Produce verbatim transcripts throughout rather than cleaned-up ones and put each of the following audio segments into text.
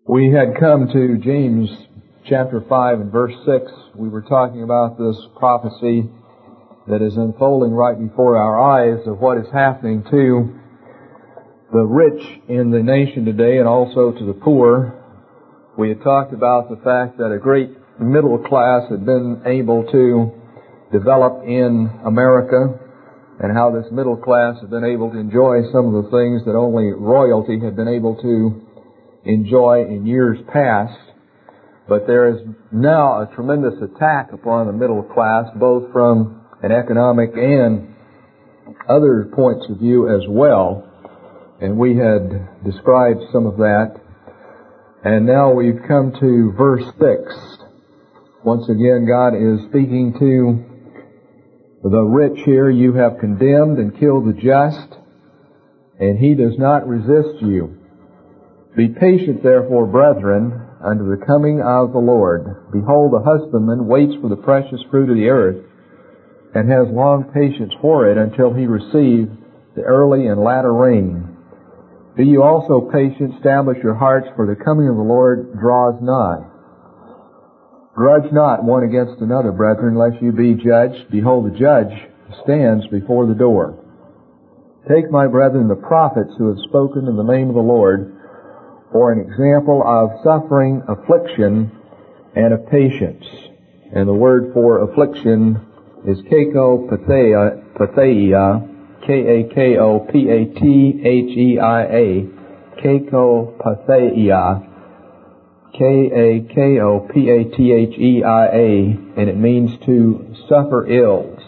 We had come to James chapter five and verse six. We were talking about this prophecy that is unfolding right before our eyes of what is happening to the rich in the nation today and also to the poor. We had talked about the fact that a great middle class had been able to develop in America, and how this middle class had been able to enjoy some of the things that only royalty had been able to enjoy in years past. But there is now a tremendous attack upon the middle class, both from an economic and other points of view as well. And we had described some of that. And now we've come to verse six. Once again, God is speaking to the rich here. You have condemned and killed the just, and he does not resist you. Be patient, therefore, brethren, unto the coming of the Lord. Behold, the husbandman waits for the precious fruit of the earth, and has long patience for it until he receive the early and latter rain. Be you also patient, establish your hearts, for the coming of the Lord draws nigh. Grudge not one against another, brethren, lest you be judged. Behold, the judge stands before the door. Take, my brethren, the prophets who have spoken in the name of the Lord, for an example of suffering, affliction, and of patience. And the word for affliction is kakopatheia, K A K O P A T H E I A, kakopatheia, K A K O P A T H E I A, and it means to suffer ills.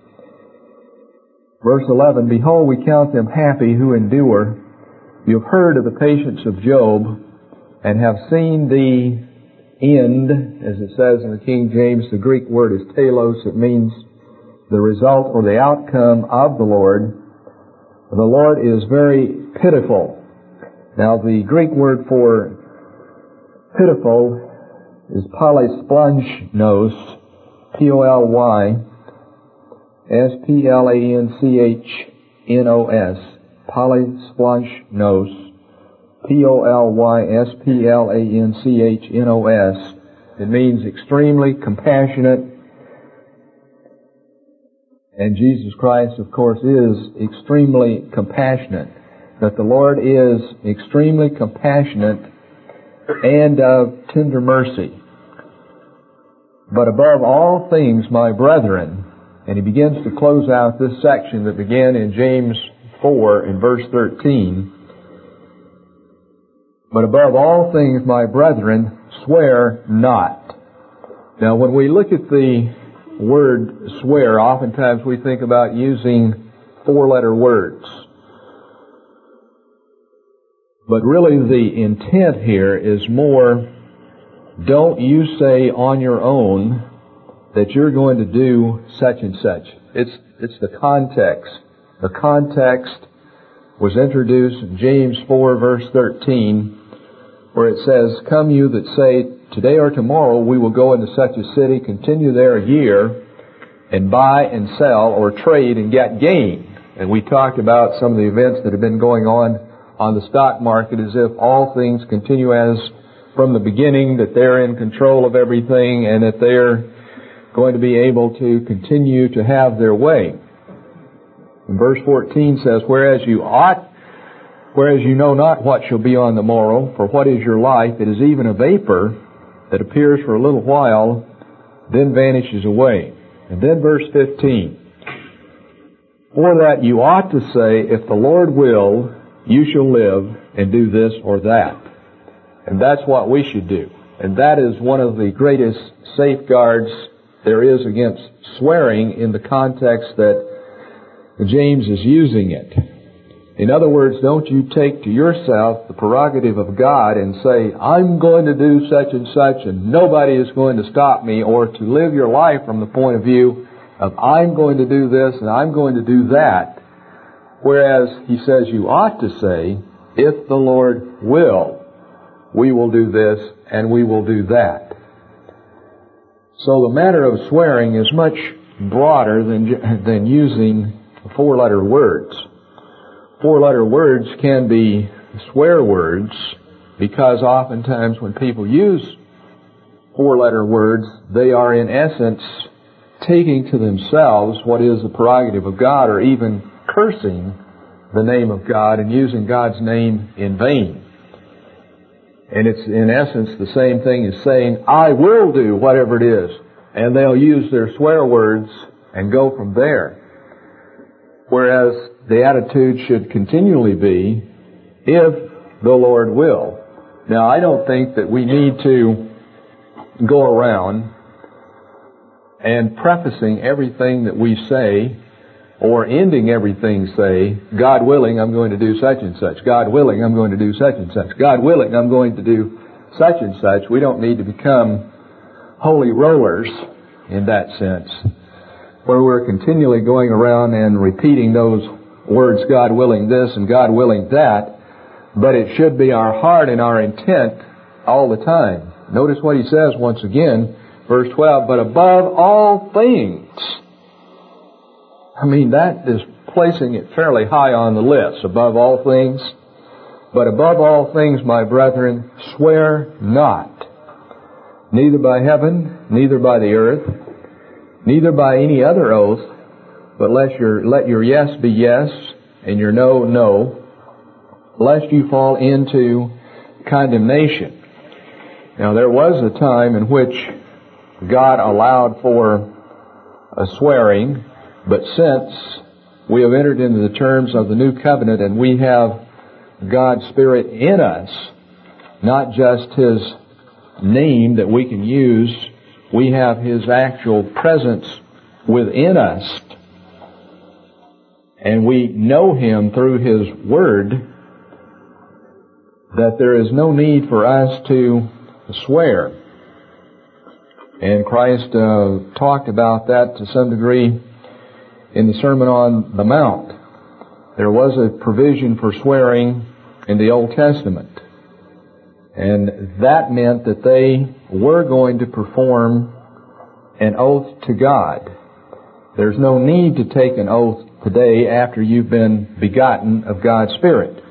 Verse eleven, Behold, we count them happy who endure. You have heard of the patience of Job, and have seen the end, as it says in the King James. The Greek word is telos. It means the result or the outcome of the Lord. The Lord is very pitiful. Now, the Greek word for pitiful is polysplunchnos, P O L Y S P L A N C H N O S, polysplunchnos, P O L Y S P L A N C H N O S. It means extremely compassionate. And Jesus Christ, of course, is extremely compassionate. That the Lord is extremely compassionate and of tender mercy. But above all things, my brethren, and he begins to close out this section that began in James four in verse thirteen, but above all things, my brethren, swear not. Now, when we look at the word swear, oftentimes we think about using four-letter words. But really the intent here is more, don't you say on your own that you're going to do such and such. It's, it's the context. The context was introduced in James four verse thirteen, where it says, Come you that say, today or tomorrow we will go into such a city, continue there a year, and buy and sell or trade and get gain. And we talked about some of the events that have been going on on the stock market, as if all things continue as from the beginning, that they're in control of everything and that they're going to be able to continue to have their way. And verse fourteen says, Whereas you ought, whereas you know not what shall be on the morrow, for what is your life? It is even a vapor that appears for a little while, then vanishes away. And then verse fifteen, For that you ought to say, If the Lord will, you shall live and do this or that. And that's what we should do. And that is one of the greatest safeguards there is against swearing in the context that James is using it. In other words, don't you take to yourself the prerogative of God and say, I'm going to do such and such and nobody is going to stop me, or to live your life from the point of view of I'm going to do this and I'm going to do that. Whereas he says you ought to say, if the Lord will, we will do this and we will do that. So the matter of swearing is much broader than, than using four-letter words. Four-letter words can be swear words, because oftentimes when people use four-letter words, they are in essence taking to themselves what is the prerogative of God, or even cursing the name of God and using God's name in vain. And it's in essence the same thing as saying, I will do whatever it is. And they'll use their swear words and go from there. Whereas the attitude should continually be, if the Lord will. Now, I don't think that we need to go around and prefacing everything that we say, or ending everything say, God willing, I'm going to do such and such. God willing, I'm going to do such and such. God willing, I'm going to do such and such. We don't need to become holy rollers in that sense, where we're continually going around and repeating those words, God willing this and God willing that, but it should be our heart and our intent all the time. Notice what he says once again, verse twelve, but above all things. I mean, that is placing it fairly high on the list, above all things. But above all things, my brethren, swear not, neither by heaven, neither by the earth, neither by any other oath, but let your, let your yes be yes, and your no, no, lest you fall into condemnation. Now, there was a time in which God allowed for a swearing, but since we have entered into the terms of the new covenant and we have God's Spirit in us, not just His name that we can use, we have His actual presence within us, and we know Him through His Word, that there is no need for us to swear. And Christ uh, talked about that to some degree in the Sermon on the Mount. There was a provision for swearing in the Old Testament. And that meant that they were going to perform an oath to God. There's no need to take an oath today after you've been begotten of God's Spirit.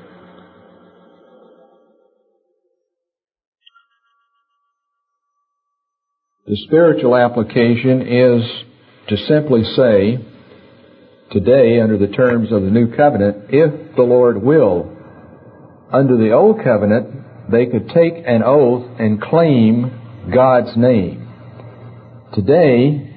The spiritual application is to simply say, today, under the terms of the new covenant, if the Lord will. Under the old covenant, they could take an oath and claim God's name. Today,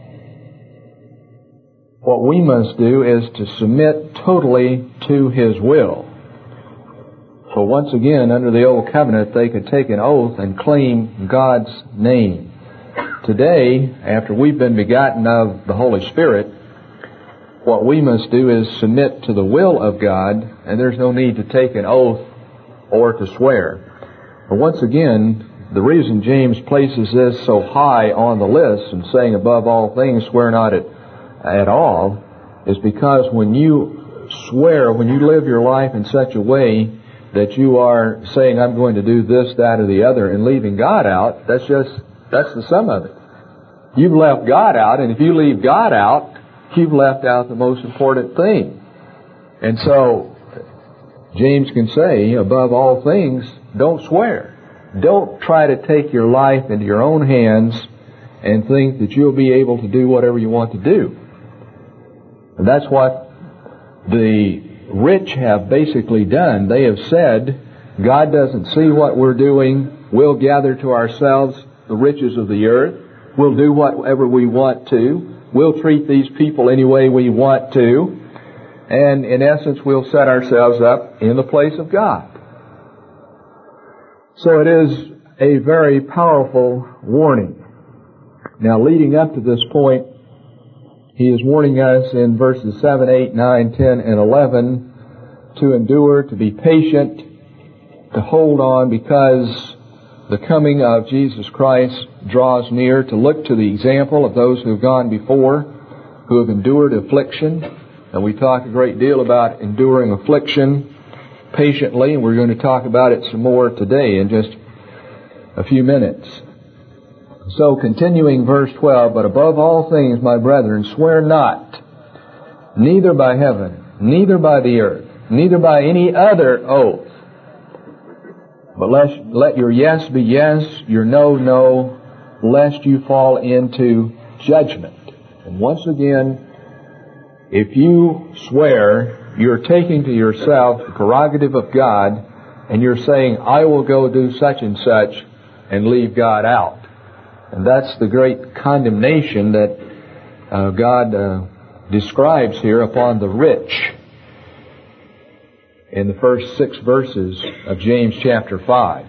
what we must do is to submit totally to His will. So once again, under the old covenant, they could take an oath and claim God's name. Today, after we've been begotten of the Holy Spirit, what we must do is submit to the will of God, and there's no need to take an oath or to swear. But once again, the reason James places this so high on the list and saying above all things swear not at, at all, is because when you swear, when you live your life in such a way that you are saying, I'm going to do this, that, or the other, and leaving God out, that's just, that's the sum of it. You've left God out, and if you leave God out, you've left out the most important thing. And so, James can say, above all things, don't swear. Don't try to take your life into your own hands and think that you'll be able to do whatever you want to do. And that's what the rich have basically done. They have said, God doesn't see what we're doing. We'll gather to ourselves the riches of the earth. We'll do whatever we want to. We'll treat these people any way we want to. And in essence, we'll set ourselves up in the place of God. So it is a very powerful warning. Now, leading up to this point, he is warning us in verses seven, eight, nine, ten, and eleven to endure, to be patient, to hold on, because the coming of Jesus Christ draws near, to look to the example of those who have gone before, who have endured affliction. And we talk a great deal about enduring affliction patiently, and we're going to talk about it some more today in just a few minutes. So, continuing verse twelve, but above all things, my brethren, swear not, neither by heaven, neither by the earth, neither by any other oath, But let, let your yes be yes, your no, no, lest you fall into judgment. And once again, if you swear, you're taking to yourself the prerogative of God, and you're saying, I will go do such and such, and leave God out. And that's the great condemnation that uh, God uh, describes here upon the rich in the first six verses of James chapter five.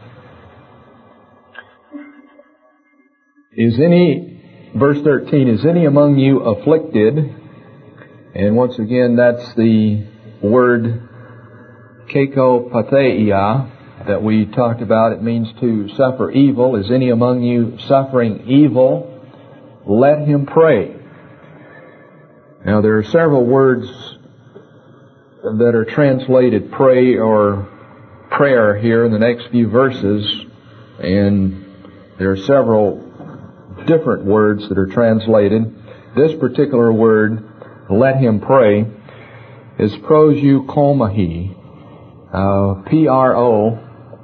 Is any, verse thirteen, is any among you afflicted? And once again, that's the word keikopatheia that we talked about. It means to suffer evil. Is any among you suffering evil? Let him pray. Now, there are several words that are translated pray or prayer here in the next few verses, and there are several different words that are translated. This particular word, let him pray, is proseuchomahi, uh, P R O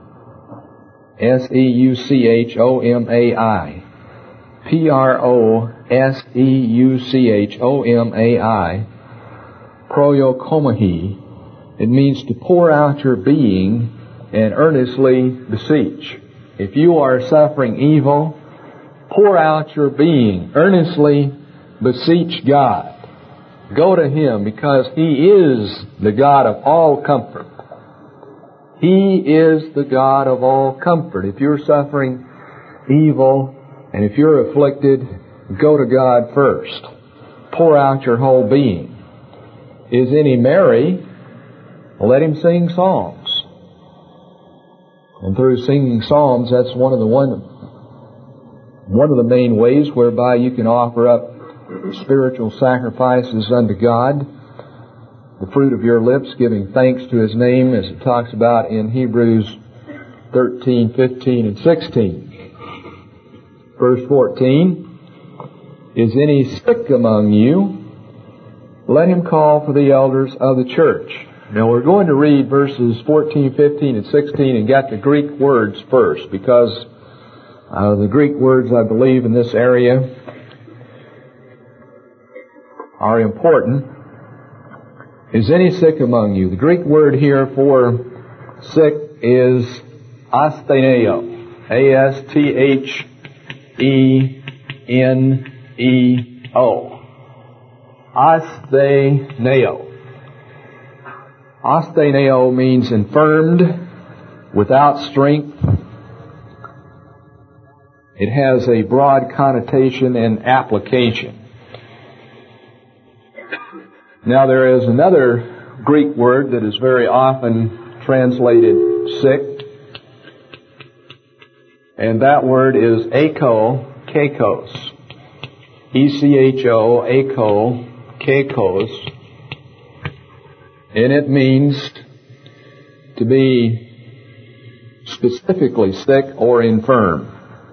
S E U C H O M A I. P R O S E U C H O M A I. Proyokomahi. It means to pour out your being and earnestly beseech. If you are suffering evil, pour out your being. Earnestly beseech God. Go to Him, because He is the God of all comfort. He is the God of all comfort. If you're suffering evil and if you're afflicted, go to God first. Pour out your whole being. Is any merry? Let him sing psalms. And through singing psalms, that's one of the one, one of the main ways whereby you can offer up spiritual sacrifices unto God. The fruit of your lips, giving thanks to His name, as it talks about in Hebrews thirteen, fifteen, and sixteen. Verse fourteen, is any sick among you? Let him call for the elders of the church. Now we're going to read verses fourteen, fifteen, and sixteen and get the Greek words first, because uh, the Greek words, I believe, in this area are important. Is any sick among you? The Greek word here for sick is astheneo. A S T H E N E O. Astheneo. Astheneo means infirmed, without strength. It has a broad connotation and application. Now, there is another Greek word that is very often translated sick, and that word is echo kekos. E C H O, echo kekos. And it means to be specifically sick or infirm.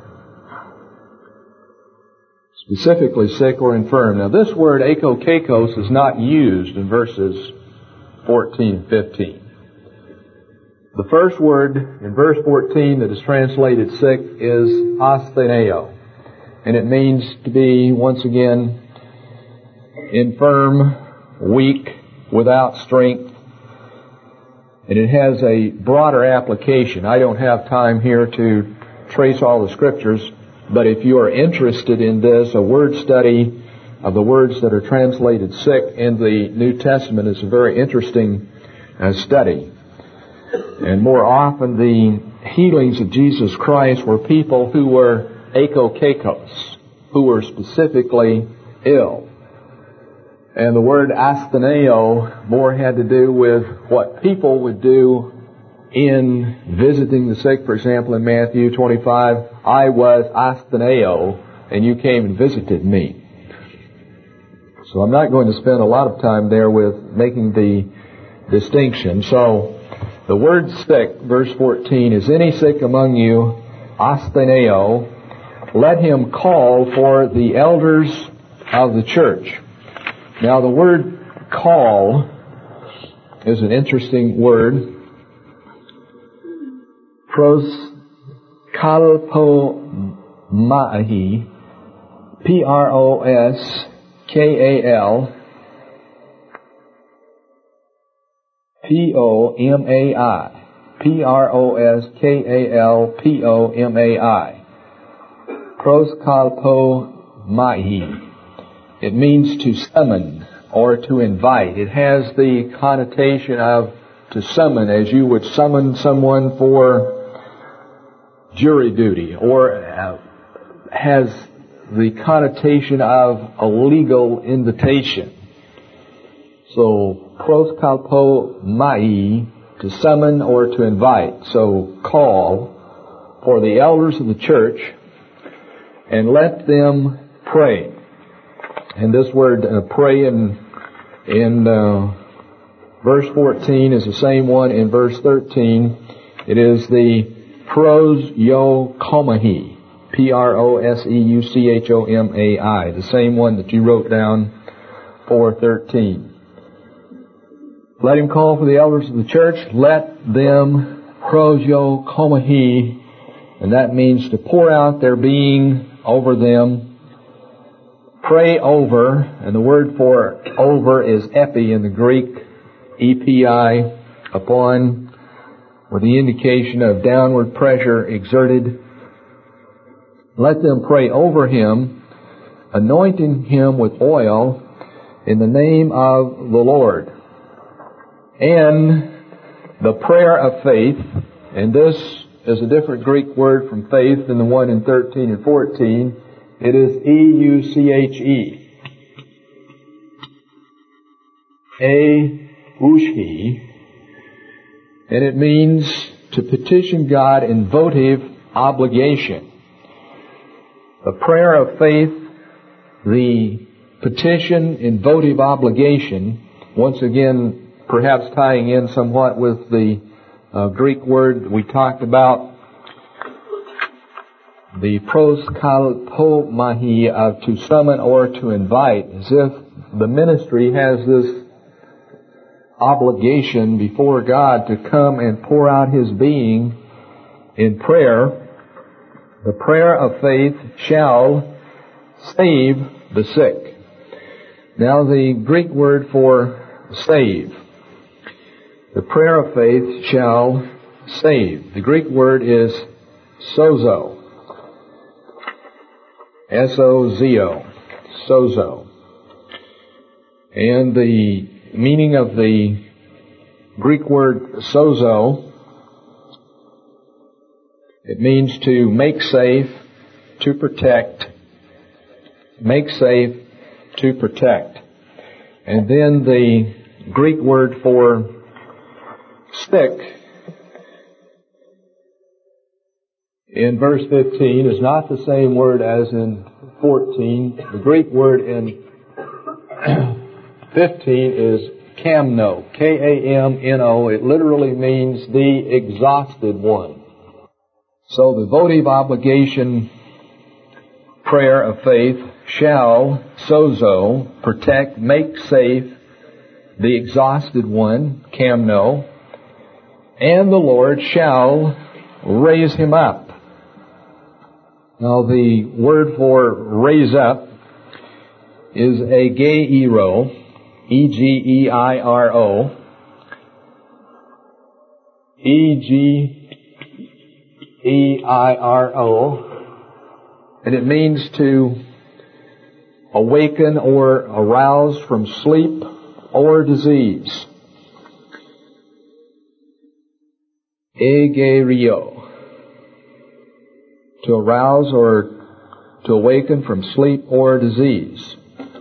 Specifically sick or infirm. Now, this word ekokekos is not used in verses fourteen and fifteen. The first word in verse fourteen that is translated sick is astheneo. And it means to be, once again, infirm, weak, without strength. And it has a broader application. I don't have time here to trace all the scriptures, but if you are interested in this, a word study of the words that are translated sick in the New Testament is a very interesting uh, study. And more often the healings of Jesus Christ were people who were ekokekos, who were specifically ill. And the word astheneo more had to do with what people would do in visiting the sick. For example, in Matthew twenty-five, I was astheneo, and you came and visited me. So I'm not going to spend a lot of time there with making the distinction. So the word sick, verse fourteen, is any sick among you, astheneo, let him call for the elders of the church. Now, the word call is an interesting word. proskalpomahi, P R O S K A L P O M A I. P R O S K A L P O M A I. Proskalpomahi. It means to summon or to invite. It has the connotation of to summon, as you would summon someone for jury duty, or uh, has the connotation of a legal invitation. So, proskalpomahi, to summon or to invite. So, call for the elders of the church and let them pray. And this word uh, pray in, in uh, verse fourteen is the same one in verse thirteen. It is the proseuchomahi, P R O S E U C H O M A I, the same one that you wrote down for thirteen. Let him call for the elders of the church. Let them proseuchomahi, and that means to pour out their being over them. Pray over, and the word for over is epi in the Greek, E P I, upon, with the indication of downward pressure exerted. Let them pray over him, anointing him with oil in the name of the Lord. And the prayer of faith, and this is a different Greek word from faith than the one in thirteen and fourteen. It is E U C H E. A-ushi. And it means to petition God in votive obligation. The prayer of faith, the petition in votive obligation, once again, perhaps tying in somewhat with the uh, Greek word we talked about, the proskalpomahi of to summon or to invite, as if the ministry has this obligation before God to come and pour out His being in prayer. The prayer of faith shall save the sick. Now the Greek word for save. The prayer of faith shall save. The Greek word is sozo. S O Z O. Sozo. And the meaning of the Greek word sozo, it means to make safe, to protect. Make safe, to protect. And then the Greek word for sick in verse fifteen is not the same word as in fourteen. The Greek word in fifteen is kamno, K A M N O. It literally means the exhausted one. So the votive obligation prayer of faith shall, sozo, protect, make safe the exhausted one, kamno, and the Lord shall raise him up. Now the word for raise up is egeiro, E G E I R O, E G E I R O, and it means to awaken or arouse from sleep or disease. Egerio, to arouse or to awaken from sleep or disease.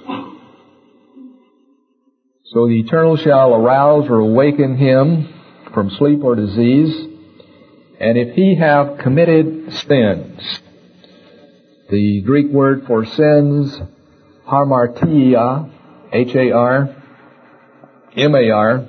So the Eternal shall arouse or awaken him from sleep or disease, and if he have committed sins. The Greek word for sins, hamartia, H A R M A R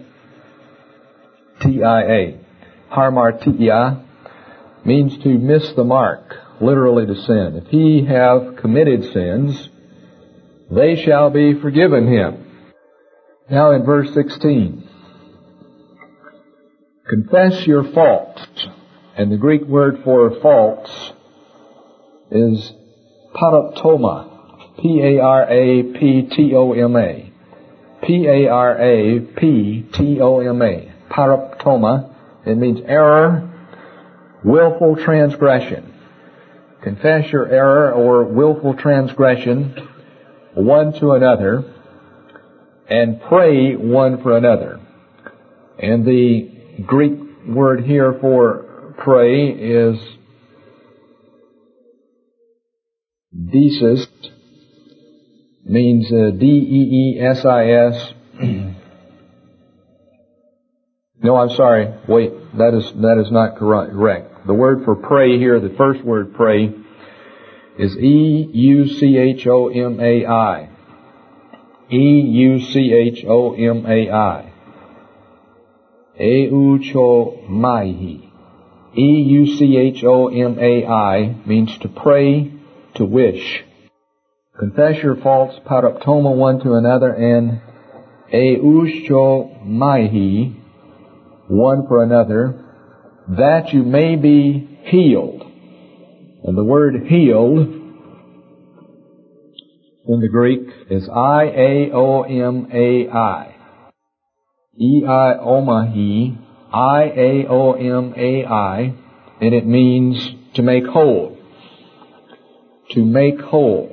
T I A. Hamartia means to miss the mark, literally to sin. If he have committed sins, they shall be forgiven him. Now in verse sixteen, confess your faults And the Greek word for faults is paraptoma. P A R A P T O M A. P A R A P T O M A. Paraptoma. It means error, willful transgression. Confess your error or willful transgression one to another, and pray one for another. And the Greek word here for pray is desis, means uh, D E E S I S. No, I'm sorry. Wait, that is that is not correct. The word for pray here, the first word pray, is E U C H O M A I. E U C H O M A I. Euchomaihi. E U C H O M A I means to pray, to wish. Confess your faults, paraptoma one to another, and euchomaihi, one for another, that you may be healed. And the word healed in the Greek is I A O M A I. E I O M A H I, I A O M A I, and it means to make whole. To make whole.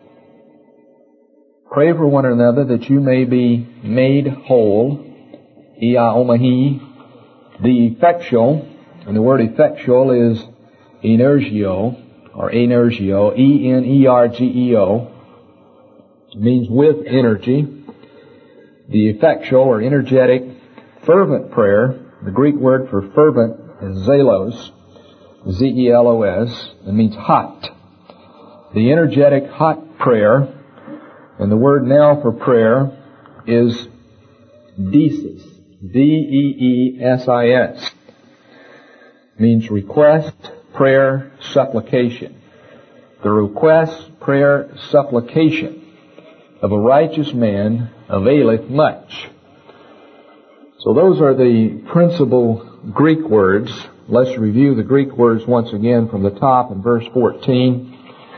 Pray for one another that you may be made whole. E I O M A H I. The effectual, and the word effectual is energio, or energio, E N E R G E O. It means with energy. The effectual or energetic, fervent prayer, the Greek word for fervent is zelos, Z E L O S. It means hot. The energetic, hot prayer, and the word now for prayer is desis, D E E S I S. Means request, prayer, supplication. The request, prayer, supplication of a righteous man availeth much. So those are the principal Greek words. Let's review the Greek words once again from the top in verse fourteen.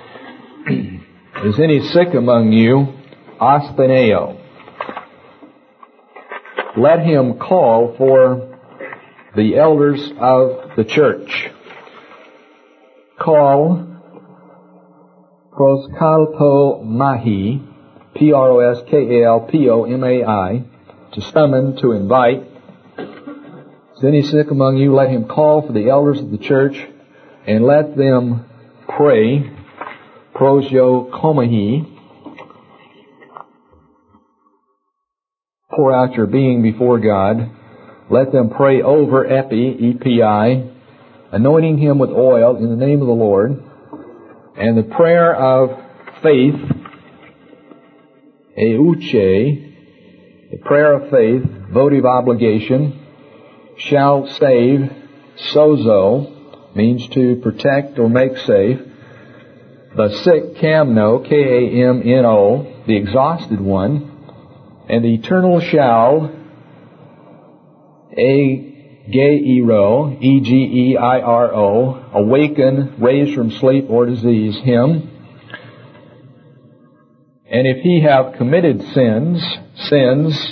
Is any sick among you? Aspeneo. Let him call for the elders of the church. Call proskalpo mahi, P R O S K A L P O M A I, to summon, to invite. Is any sick among you? Let him call for the elders of the church, and let them pray. Prosio komahi. Pour out your being before God. Let them pray over epi, E P I, anointing him with oil in the name of the Lord. And the prayer of faith, euche, the prayer of faith, votive obligation, shall save, sozo, means to protect or make safe. The sick, kamno, K A M N O, the exhausted one. And the eternal shall, ageiro, E G E I R O, awaken, raise from sleep or disease, him. And if he have committed sins, sins,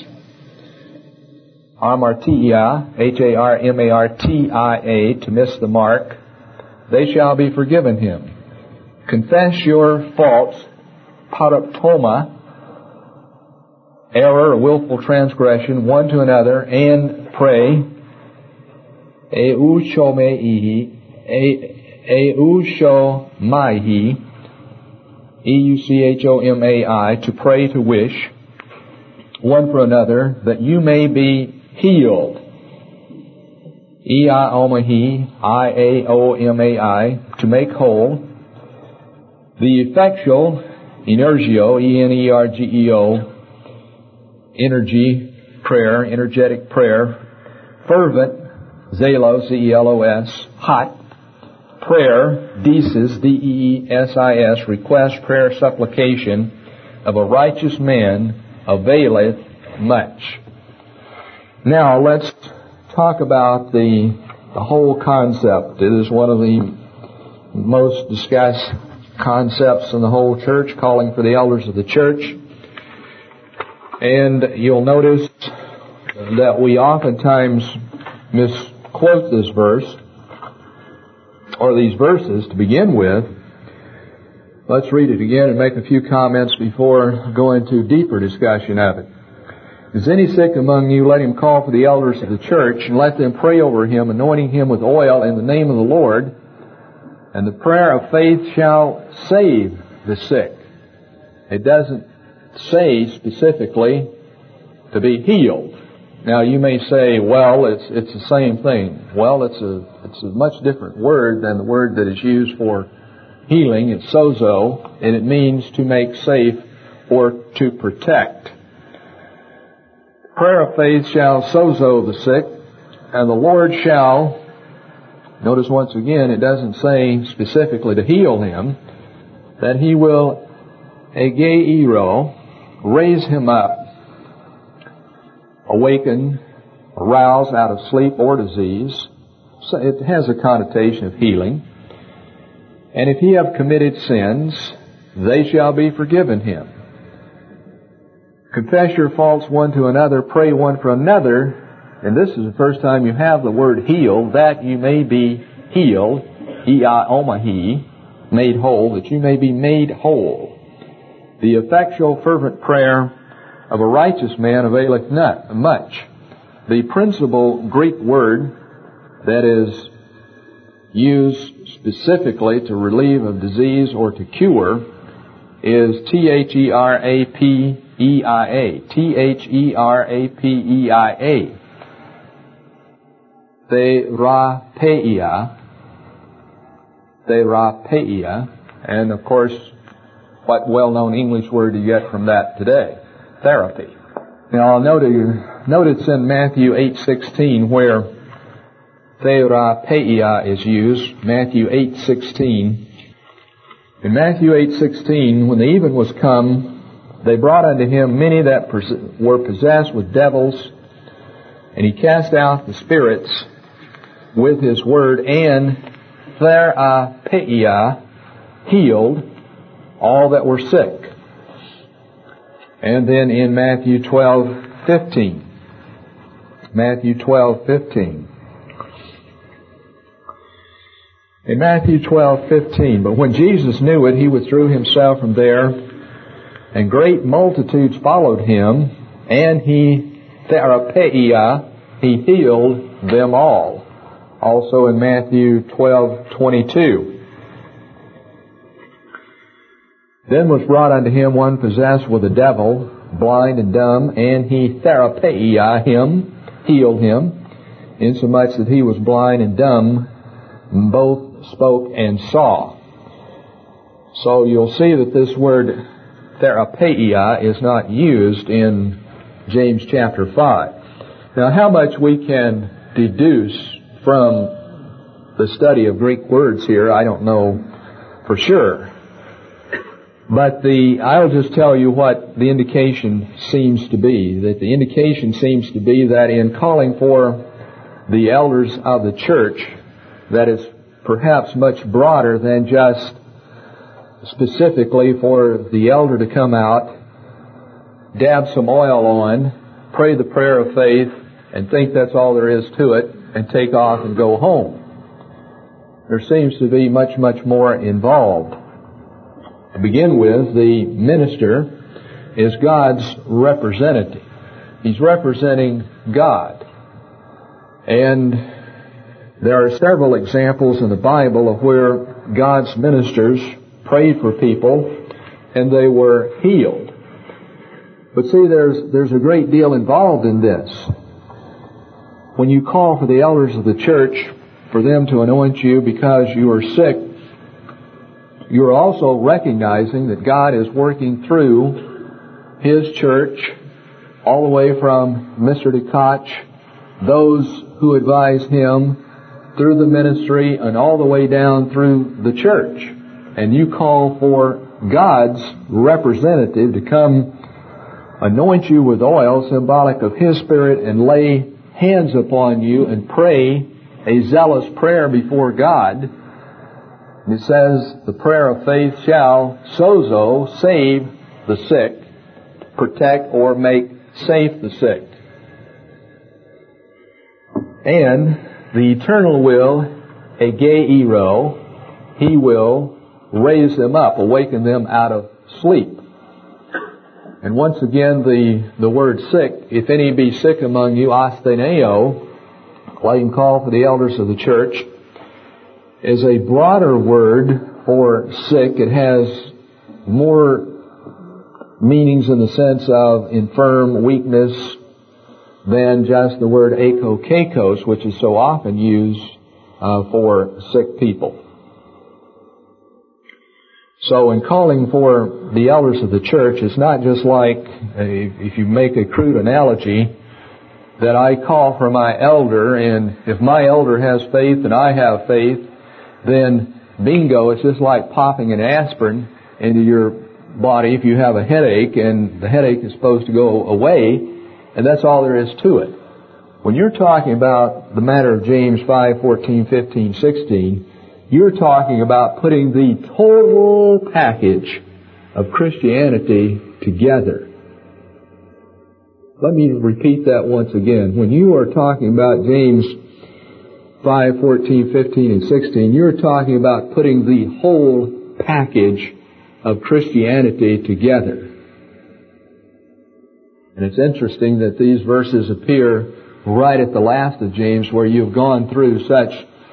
Amartia, H A R M A R T I A, to miss the mark, they shall be forgiven him. Confess your faults, paraptoma, error or willful transgression, one to another, and pray, euchomaihi, euchomaihi, E U C H O M A I, to pray, to wish, one for another, that you may be healed. E I O M A H I, I A O M A I, to make whole. The effectual, energio, E N E R G E O, energy, prayer, energetic prayer. Fervent, zelos, Z E L O S, hot. Prayer, desis, D E E S I S, request, prayer, supplication of a righteous man availeth much. Now let's talk about the the whole concept. It is one of the most discussed concepts in the whole church, calling for the elders of the church. And you'll notice that we oftentimes misquote this verse, or these verses to begin with. Let's read it again and make a few comments before going to deeper discussion of it. Is any sick among you? Let him call for the elders of the church, and let them pray over him, anointing him with oil in the name of the Lord. And the prayer of faith shall save the sick. It doesn't say specifically to be healed. Now you may say, well, it's it's the same thing. Well, it's a it's a much different word than the word that is used for healing. It's sozo, and it means to make safe or to protect. Prayer of faith shall sozo the sick, and the Lord shall, notice once again, it doesn't say specifically to heal him, that He will egeiro, raise him up, awaken, arouse out of sleep or disease. So it has a connotation of healing. And if he have committed sins, they shall be forgiven him. Confess your faults one to another, pray one for another. And this is the first time you have the word heal, that you may be healed, E-I-O-M-A-H, made whole, that you may be made whole. The effectual fervent prayer of a righteous man availeth not much. The principal Greek word that is used specifically to relieve of disease or to cure is T H E R A P E I A. T H E R A P E I A. Therapeia. Therapeia. And of course, what well-known English word do you get from that today? Therapy. Now I'll note, note it's in Matthew eight sixteen where therapeia is used. Matthew eight sixteen. In Matthew eight sixteen, when the even was come, they brought unto him many that were possessed with devils, and he cast out the spirits with his word, and therapeia, healed all that were sick. And then in Matthew twelve fifteen, Matthew twelve fifteen. In Matthew twelve fifteen, but when Jesus knew it, he withdrew himself from there, and great multitudes followed him, and he therapeia, he healed them all. Also in Matthew twelve twenty-two. Then was brought unto him one possessed with a devil, blind and dumb, and he therapeia him, healed him, insomuch that he was blind and dumb, both spoke and saw. So you'll see that this word therapeia is not used in James chapter five. Now how much we can deduce from the study of Greek words here, I don't know for sure. But the, I'll just tell you what the indication seems to be. That the indication seems to be that in calling for the elders of the church, that is perhaps much broader than just specifically for the elder to come out, dab some oil on, pray the prayer of faith, and think that's all there is to it, and take off and go home. There seems to be much, much more involved. To begin with, the minister is God's representative. He's representing God. And there are several examples in the Bible of where God's ministers prayed for people and they were healed. But see, there's there's a great deal involved in this. When you call for the elders of the church for them to anoint you because you are sick, you're also recognizing that God is working through His church all the way from Mister DeKoch, those who advise him, through the ministry, and all the way down through the church. And you call for God's representative to come anoint you with oil, symbolic of His Spirit, and lay hands upon you and pray a zealous prayer before God. It says, the prayer of faith shall sozo, save the sick, protect or make safe the sick. And the eternal will, ageiro, He will raise them up, awaken them out of sleep. And once again, the, the word sick, if any be sick among you, astheneo, claim call for the elders of the church, is a broader word for sick. It has more meanings in the sense of infirm, weakness, than just the word akokakos, which is so often used uh, for sick people. So in calling for the elders of the church, it's not just like, if you make a crude analogy, that I call for my elder, and if my elder has faith and I have faith, then bingo, it's just like popping an aspirin into your body if you have a headache, and the headache is supposed to go away, and that's all there is to it. When you're talking about the matter of James five, fourteen, fifteen, sixteen, you're talking about putting the total package of Christianity together. Let me repeat that once again. When you are talking about James five, fourteen, fifteen, and sixteen, you're talking about putting the whole package of Christianity together. And it's interesting that these verses appear right at the last of James, where you've gone through such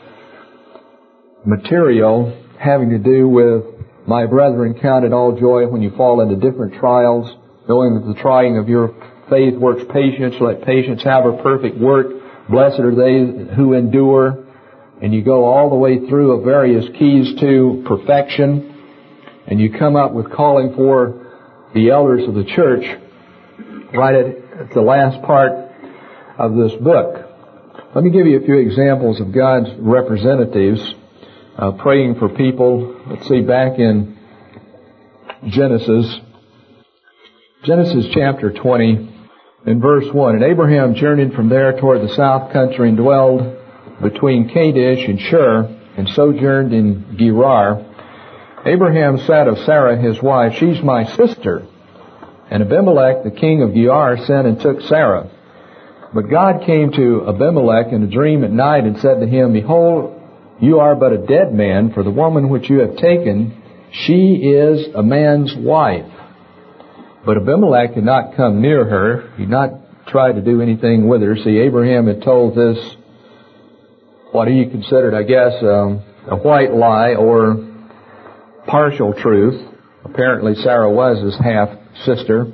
material having to do with, my brethren, count it all joy when you fall into different trials, knowing that the trying of your faith works patience. Let patience have her perfect work. Blessed are they who endure. And you go all the way through of various keys to perfection, and you come up with calling for the elders of the church right at the last part of this book. Let me give you a few examples of God's representatives uh, praying for people. Let's see, back in Genesis, Genesis chapter twenty, in verse one, and Abraham journeyed from there toward the south country and dwelled between Kadesh and Shur, and sojourned in Gerar. Abraham said of Sarah his wife, she's my sister. And Abimelech, the king of Gerar, sent and took Sarah. But God came to Abimelech in a dream at night and said to him, behold, you are but a dead man, for the woman which you have taken, she is a man's wife. But Abimelech had not come near her. He had not tried to do anything with her. See, Abraham had told this, what he considered, I guess, um, a white lie or partial truth. Apparently Sarah was his half-sister.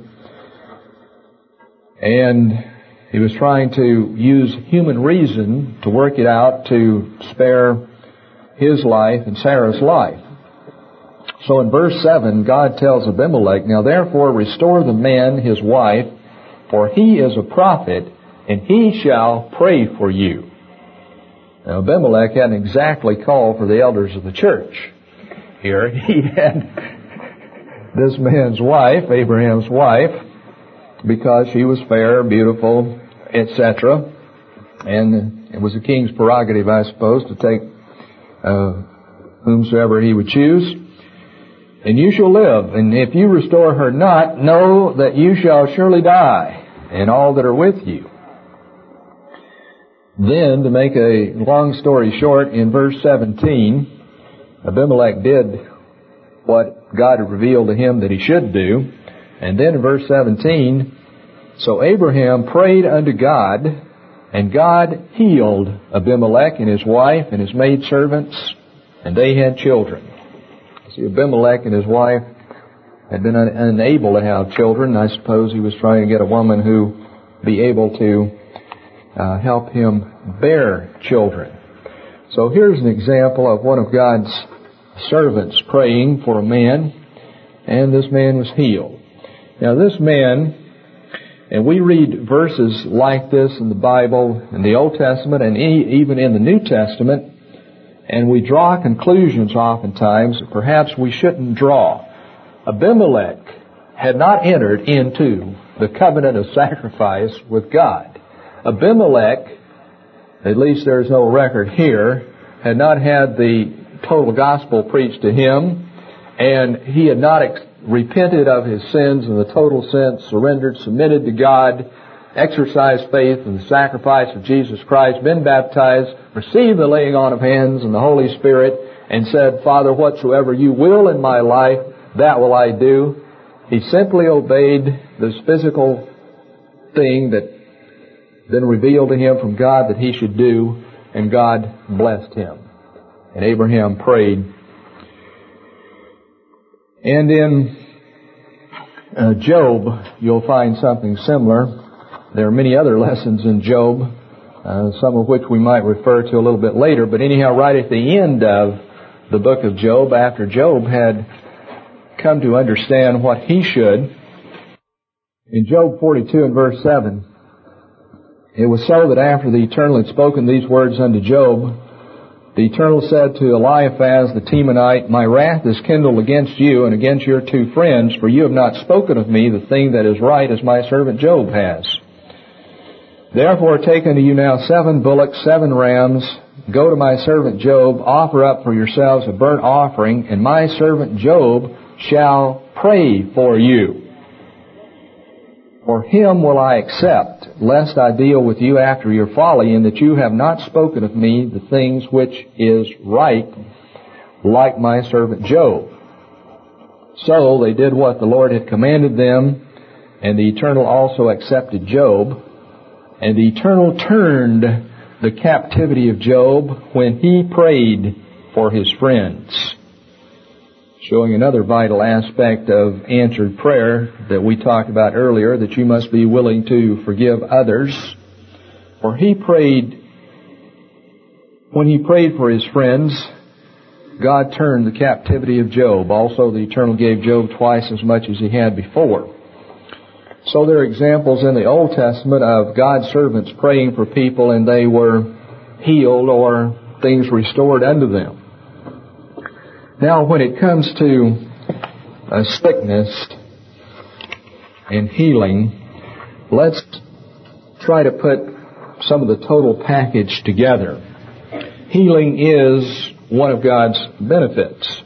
And he was trying to use human reason to work it out to spare his life and Sarah's life. So in verse seven, God tells Abimelech, now therefore restore the man his wife, for he is a prophet, and he shall pray for you. Now Abimelech hadn't exactly called for the elders of the church here. He had this man's wife, Abraham's wife, because she was fair, beautiful, et cetera. And it was a king's prerogative, I suppose, to take uh, whomsoever he would choose. And you shall live, and if you restore her not, know that you shall surely die, and all that are with you. Then, to make a long story short, in verse seventeen, Abimelech did what God had revealed to him that he should do. And then in verse seventeen, so Abraham prayed unto God, and God healed Abimelech and his wife and his maidservants, and they had children. See, Abimelech and his wife had been un- unable to have children. I suppose he was trying to get a woman who be able to uh, help him bear children. So here's an example of one of God's servants praying for a man, and this man was healed. Now this man, and we read verses like this in the Bible, in the Old Testament, and even in the New Testament, and we draw conclusions oftentimes that perhaps we shouldn't draw. Abimelech had not entered into the covenant of sacrifice with God. Abimelech at least there's no record here, had not had the total gospel preached to him, and he had not ex- repented of his sins in the total sense, surrendered, submitted to God, exercised faith in the sacrifice of Jesus Christ, been baptized, received the laying on of hands and the Holy Spirit, and said, Father, whatsoever you will in my life, that will I do. He simply obeyed this physical thing that been revealed to him from God that he should do, and God blessed him. And Abraham prayed. And in uh, Job, you'll find something similar. There are many other lessons in Job, uh, some of which we might refer to a little bit later. But anyhow, right at the end of the book of Job, after Job had come to understand what he should, in Job forty-two and verse seven, it was so that after the Eternal had spoken these words unto Job, the Eternal said to Eliphaz the Temanite, My wrath is kindled against you and against your two friends, for you have not spoken of me the thing that is right as my servant Job has. Therefore take unto you now seven bullocks, seven rams, go to my servant Job, offer up for yourselves a burnt offering, and my servant Job shall pray for you. For him will I accept, lest I deal with you after your folly, in that you have not spoken of me the things which is right, like my servant Job. So they did what the Lord had commanded them, and the Eternal also accepted Job. And the Eternal turned the captivity of Job when he prayed for his friends. Showing another vital aspect of answered prayer that we talked about earlier, that you must be willing to forgive others. For he prayed, when he prayed for his friends, God turned the captivity of Job. Also, the Eternal gave Job twice as much as he had before. So there are examples in the Old Testament of God's servants praying for people and they were healed or things restored unto them. Now, when it comes to uh, sickness and healing, let's try to put some of the total package together. Healing is one of God's benefits.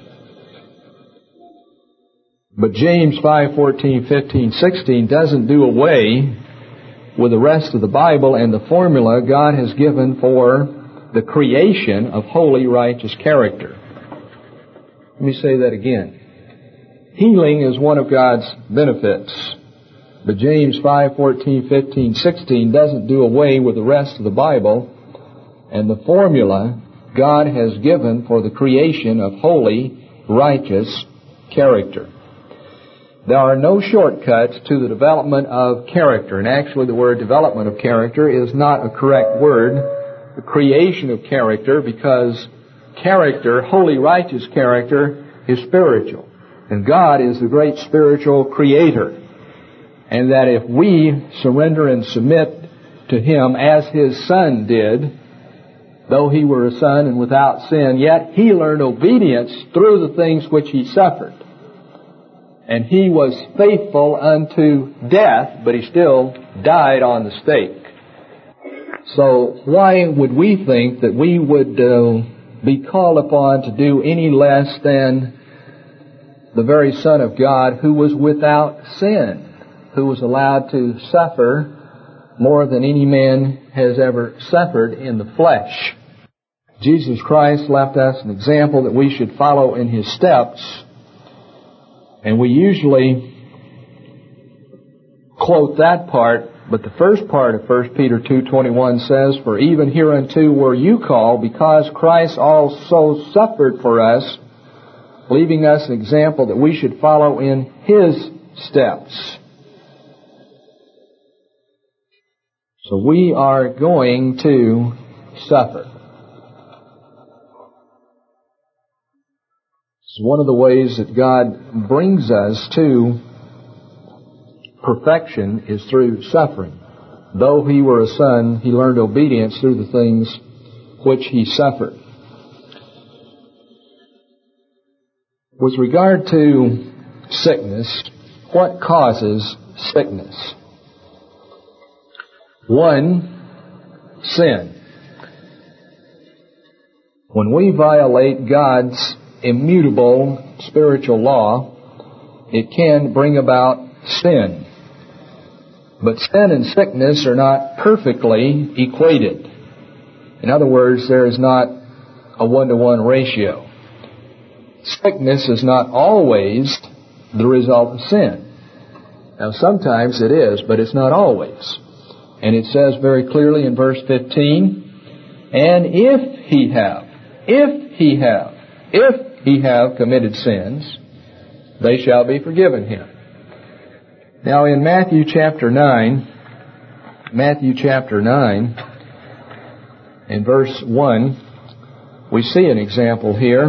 But James five, fourteen, fifteen, sixteen doesn't do away with the rest of the Bible and the formula God has given for the creation of holy, righteous character. Let me say that again. Healing is one of God's benefits. But James five, fourteen, fifteen, sixteen doesn't do away with the rest of the Bible and the formula God has given for the creation of holy, righteous character. There are no shortcuts to the development of character. And actually the word development of character is not a correct word. The creation of character, because character, holy, righteous character, is spiritual. And God is the great spiritual creator. And that if we surrender and submit to Him as His Son did, though He were a Son and without sin, yet He learned obedience through the things which He suffered. And He was faithful unto death, but He still died on the stake. So why would we think that we would uh, be called upon to do any less than the very Son of God who was without sin, who was allowed to suffer more than any man has ever suffered in the flesh? Jesus Christ left us an example that we should follow in His steps. And we usually quote that part, but the first part of First Peter two twenty-one says, For even hereunto were you called, because Christ also suffered for us, leaving us an example that we should follow in His steps. So we are going to suffer. It's one of the ways that God brings us to perfection is through suffering. Though He were a Son, He learned obedience through the things which He suffered. With regard to sickness, what causes sickness? One, sin. When we violate God's immutable spiritual law, it can bring about sin. But sin and sickness are not perfectly equated. In other words, there is not a one-to-one ratio. Sickness is not always the result of sin. Now, sometimes it is, but it's not always. And it says very clearly in verse fifteen, and if he have, if he have, if he have committed sins, they shall be forgiven him. Now in Matthew chapter nine, Matthew chapter nine, in verse one, we see an example here.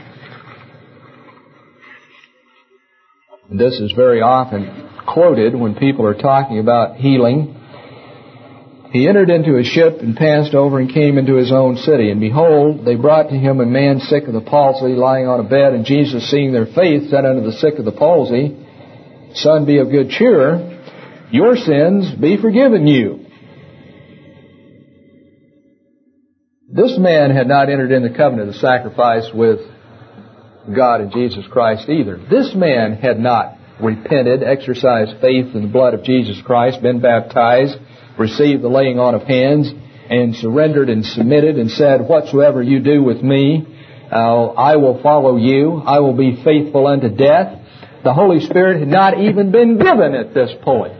And this is very often quoted when people are talking about healing. He entered into a ship and passed over and came into his own city. And behold, they brought to him a man sick of the palsy, lying on a bed. And Jesus, seeing their faith, said unto the sick of the palsy, Son, be of good cheer, your sins be forgiven you. This man had not entered in the covenant of sacrifice with God and Jesus Christ either. This man had not repented, exercised faith in the blood of Jesus Christ, been baptized, received the laying on of hands, and surrendered and submitted and said, whatsoever you do with me, uh, I will follow you. I will be faithful unto death. The Holy Spirit had not even been given at this point.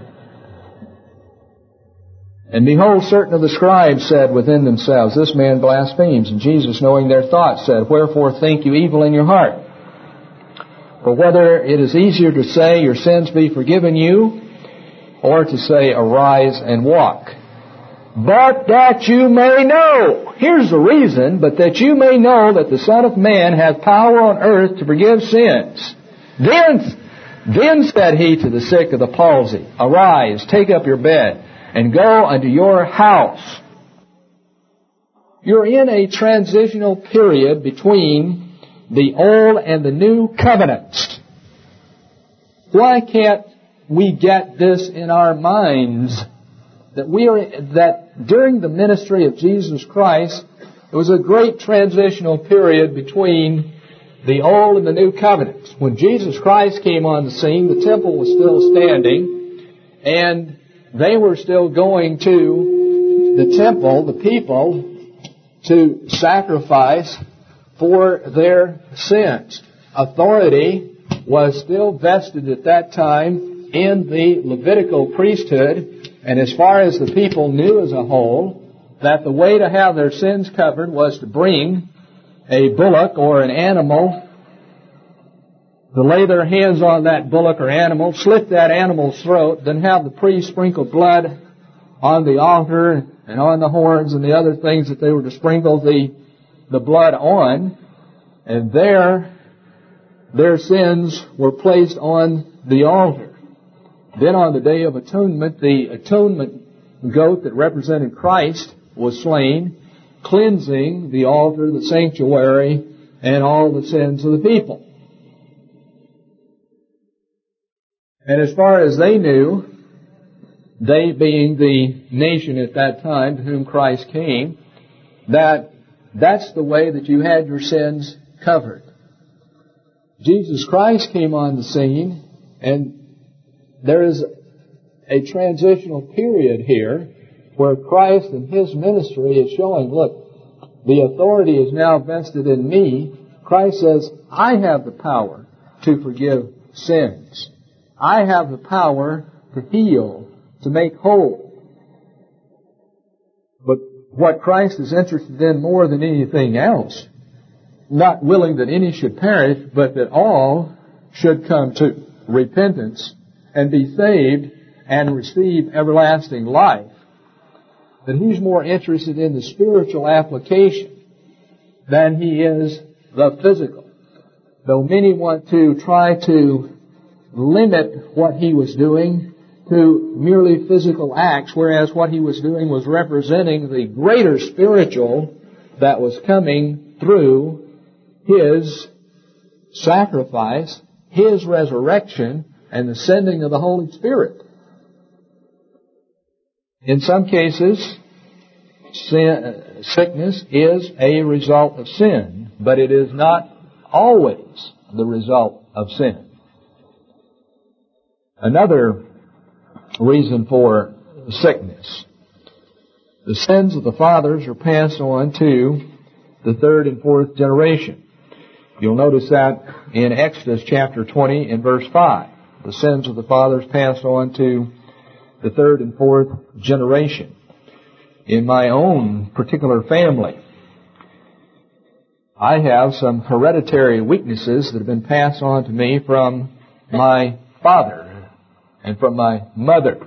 And behold, certain of the scribes said within themselves, this man blasphemes. And Jesus, knowing their thoughts, said, wherefore think you evil in your heart? For whether it is easier to say, your sins be forgiven you, or to say, arise and walk. But that you may know. Here's the reason, but that you may know that the Son of Man hath power on earth to forgive sins. Then, then said he to the sick of the palsy, arise, take up your bed, and go unto your house. You're in a transitional period between the old and the new covenants. Why can't we get this in our minds? That we are, that during the ministry of Jesus Christ, it was a great transitional period between the old and the new covenants. When Jesus Christ came on the scene, the temple was still standing, and they were still going to the temple, the people, to sacrifice for their sins. Authority was still vested at that time in the Levitical priesthood, and as far as the people knew as a whole, that the way to have their sins covered was to bring a bullock or an animal, to lay their hands on that bullock or animal, slit that animal's throat, then have the priest sprinkle blood on the altar and on the horns and the other things that they were to sprinkle the, the blood on, and there their sins were placed on the altar. Then on the Day of Atonement, the atonement goat that represented Christ was slain, cleansing the altar, the sanctuary, and all the sins of the people. And as far as they knew, they being the nation at that time to whom Christ came, that that's the way that you had your sins covered. Jesus Christ came on the scene, and there is a transitional period here where Christ and His ministry is showing, look, the authority is now vested in me. Christ says, I have the power to forgive sins. I have the power to heal, to make whole. But what Christ is interested in more than anything else, not willing that any should perish, but that all should come to repentance and be saved and receive everlasting life, that He's more interested in the spiritual application than He is the physical. Though many want to try to limit what He was doing to merely physical acts, whereas what He was doing was representing the greater spiritual that was coming through His sacrifice, His resurrection, and the sending of the Holy Spirit. In some cases, sin, sickness is a result of sin, but it is not always the result of sin. Another reason for sickness. The sins of the fathers are passed on to the third and fourth generation. You'll notice that in Exodus chapter twenty and verse five. The sins of the fathers passed on to the third and fourth generation. In my own particular family, I have some hereditary weaknesses that have been passed on to me from my father and from my mother.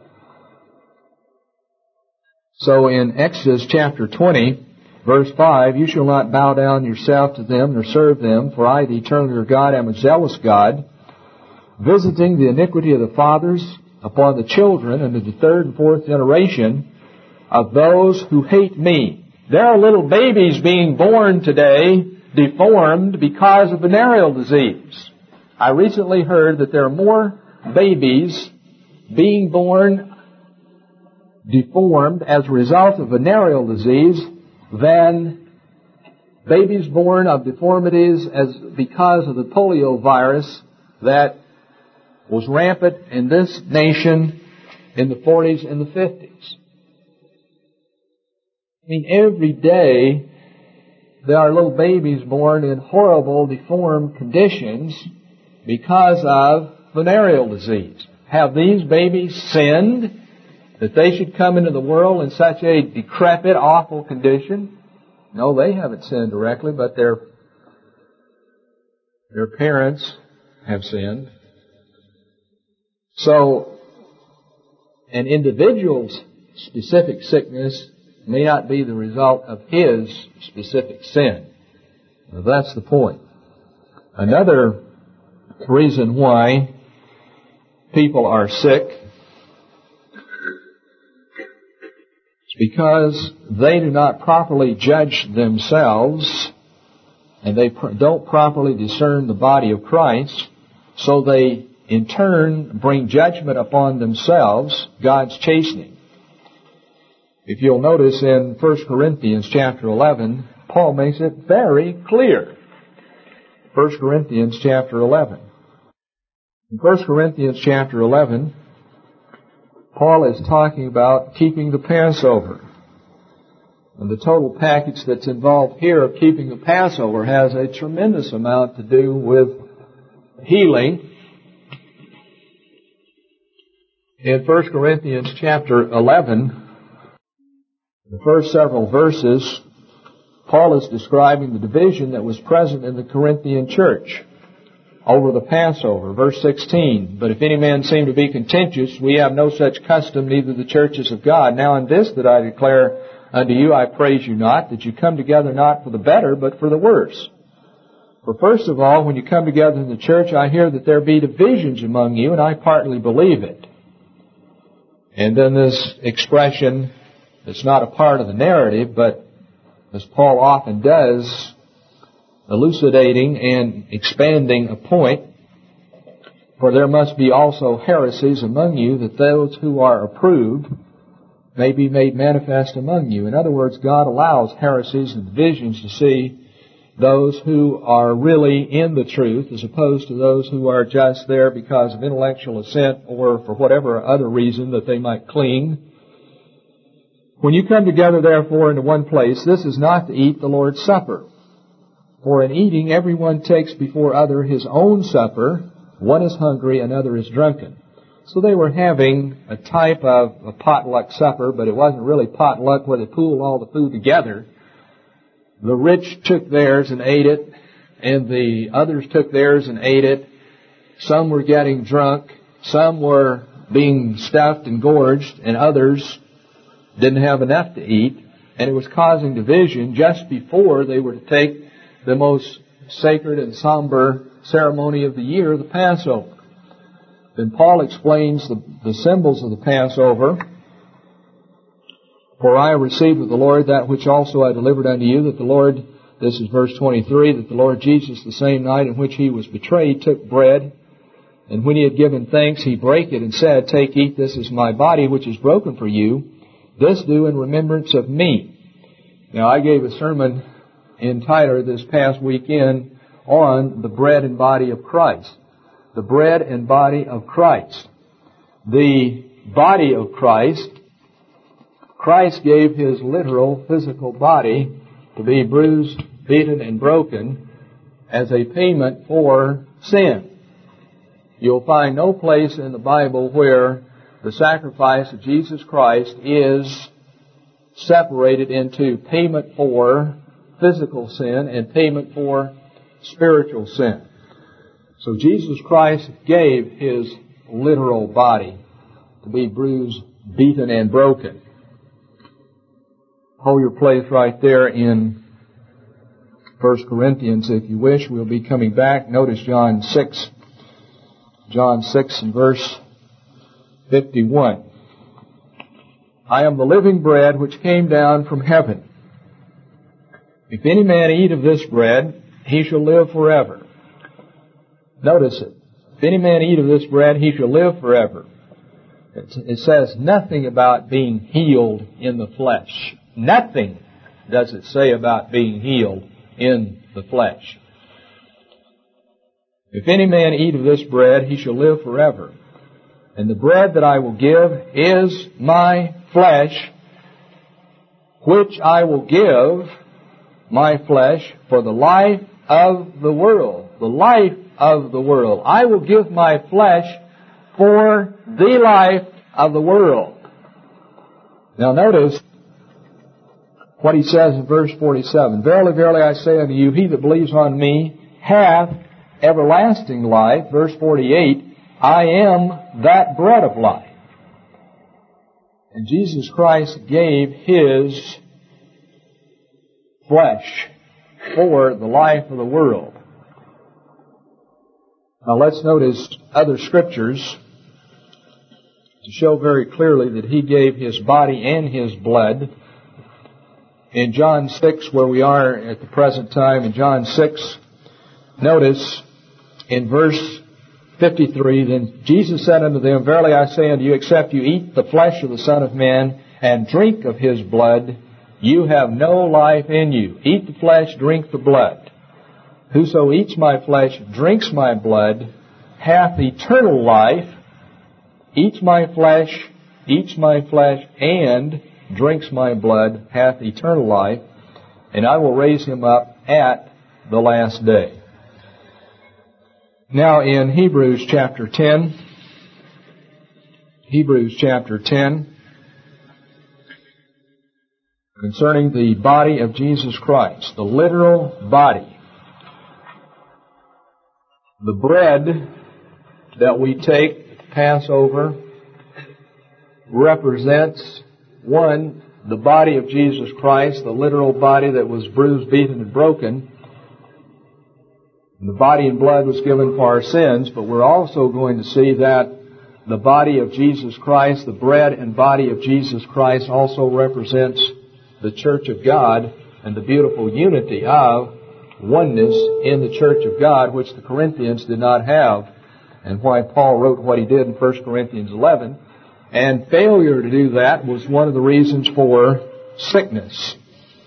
So in Exodus chapter twenty, verse five, you shall not bow down yourself to them nor serve them, for I, the eternal your God, am a jealous God, visiting the iniquity of the fathers upon the children and to the third and fourth generation of those who hate me. There are little babies being born today deformed because of venereal disease. I recently heard that there are more babies being born deformed as a result of venereal disease than babies born of deformities as because of the polio virus that was rampant in this nation in the forties and the fifties. I mean, every day there are little babies born in horrible, deformed conditions because of venereal disease. Have these babies sinned that they should come into the world in such a decrepit, awful condition? No, they haven't sinned directly, but their, their parents have sinned. So, an individual's specific sickness may not be the result of his specific sin. Now, that's the point. Another reason why people are sick is because they do not properly judge themselves and they pr- don't properly discern the body of Christ, so they in turn bring judgment upon themselves, God's chastening. If you'll notice in First Corinthians chapter eleven, Paul makes it very clear. First Corinthians chapter eleven. In First Corinthians chapter eleven, Paul is talking about keeping the Passover. And the total package that's involved here of keeping the Passover has a tremendous amount to do with healing. In First Corinthians chapter eleven, the first several verses, Paul is describing the division that was present in the Corinthian church over the Passover. Verse sixteen, but if any man seem to be contentious, we have no such custom, neither the churches of God. Now in this that I declare unto you, I praise you not, that you come together not for the better, but for the worse. For first of all, when you come together in the church, I hear that there be divisions among you, and I partly believe it. And then this expression, it's not a part of the narrative, but as Paul often does, elucidating and expanding a point, for there must be also heresies among you, that those who are approved may be made manifest among you. In other words, God allows heresies and divisions to see those who are really in the truth as opposed to those who are just there because of intellectual assent or for whatever other reason that they might cling. When you come together, therefore, into one place, this is not to eat the Lord's Supper. For in eating, everyone takes before other his own supper. One is hungry, another is drunken. So they were having a type of a potluck supper, but it wasn't really potluck where they pooled all the food together. The rich took theirs and ate it, and the others took theirs and ate it. Some were getting drunk, some were being stuffed and gorged, and others didn't have enough to eat, and it was causing division just before they were to take the most sacred and somber ceremony of the year, the Passover. Then Paul explains the, the symbols of the Passover. For I received of the Lord that which also I delivered unto you, that the Lord, this is verse twenty-three, that the Lord Jesus, the same night in which he was betrayed, took bread, and when he had given thanks, he brake it and said, Take, eat, this is my body, which is broken for you. This do in remembrance of me. Now, I gave a sermon in Tyler this past weekend on the bread and body of Christ. The bread and body of Christ. The body of Christ, Christ gave His literal physical body to be bruised, beaten, and broken as a payment for sin. You'll find no place in the Bible where the sacrifice of Jesus Christ is separated into payment for physical sin and payment for spiritual sin. So Jesus Christ gave His literal body to be bruised, beaten, and broken. Hold your place right there in First Corinthians, if you wish. We'll be coming back. Notice John six. John six and verse fifty-one. I am the living bread which came down from heaven. If any man eat of this bread, he shall live forever. Notice it. If any man eat of this bread, he shall live forever. It says nothing about being healed in the flesh. Nothing does it say about being healed in the flesh. If any man eat of this bread, he shall live forever. And the bread that I will give is my flesh, which I will give, my flesh, for the life of the world. The life of the world. I will give my flesh for the life of the world. Now notice what he says in verse forty-seven. Verily, verily, I say unto you, he that believes on me hath everlasting life. Verse forty-eight, I am that bread of life. And Jesus Christ gave His flesh for the life of the world. Now let's notice other scriptures to show very clearly that He gave His body and His blood. In John six, where we are at the present time, in John six, notice in verse fifty-three, then Jesus said unto them, verily I say unto you, except you eat the flesh of the Son of Man and drink of His blood, you have no life in you. Eat the flesh, drink the blood. Whoso eats my flesh, drinks my blood, hath eternal life. Eats my flesh, eats my flesh, and drinks my blood, hath eternal life, and I will raise him up at the last day. Now in Hebrews chapter ten, Hebrews chapter ten, concerning the body of Jesus Christ, the literal body. The bread that we take at Passover represents, one, the body of Jesus Christ, the literal body that was bruised, beaten, and broken. And the body and blood was given for our sins, but we're also going to see that the body of Jesus Christ, the bread and body of Jesus Christ, also represents the church of God and the beautiful unity of oneness in the church of God, which the Corinthians did not have, and why Paul wrote what he did in First Corinthians eleven. And failure to do that was one of the reasons for sickness.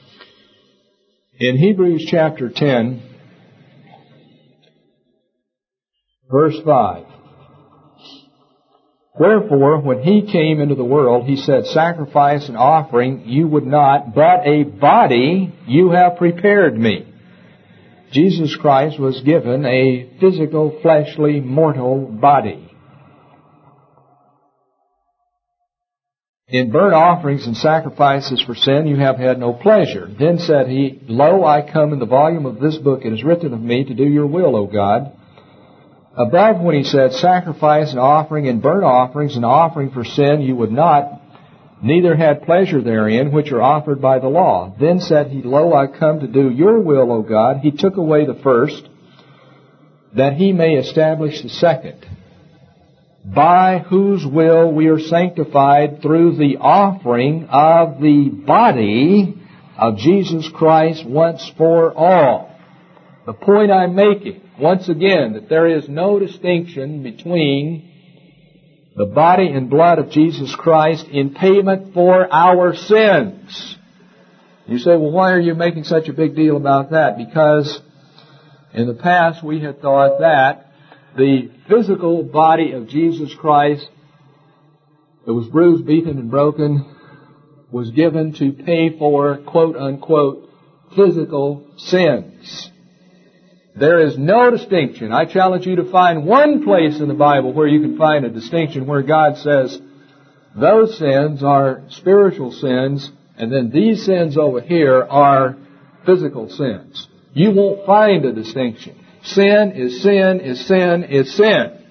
In Hebrews chapter ten, verse five, wherefore, when He came into the world, He said, sacrifice and offering you would not, but a body you have prepared me. Jesus Christ was given a physical, fleshly, mortal body. In burnt offerings and sacrifices for sin you have had no pleasure. Then said He, Lo, I come in the volume of this book. It is written of me to do your will, O God. Above, when He said, sacrifice and offering and burnt offerings and offering for sin you would not, neither had pleasure therein, which are offered by the law. Then said He, Lo, I come to do your will, O God. He took away the first, that He may establish the second, by whose will we are sanctified through the offering of the body of Jesus Christ once for all. The point I'm making, once again, that there is no distinction between The body and blood of Jesus Christ in payment for our sins. You say, well, why are you making such a big deal about that? Because in the past we had thought that the physical body of Jesus Christ that was bruised, beaten, and broken was given to pay for, quote unquote, physical sins. There is no distinction. I challenge you to find one place in the Bible where you can find a distinction where God says those sins are spiritual sins and then these sins over here are physical sins. You won't find a distinction. Sin is sin is sin is sin.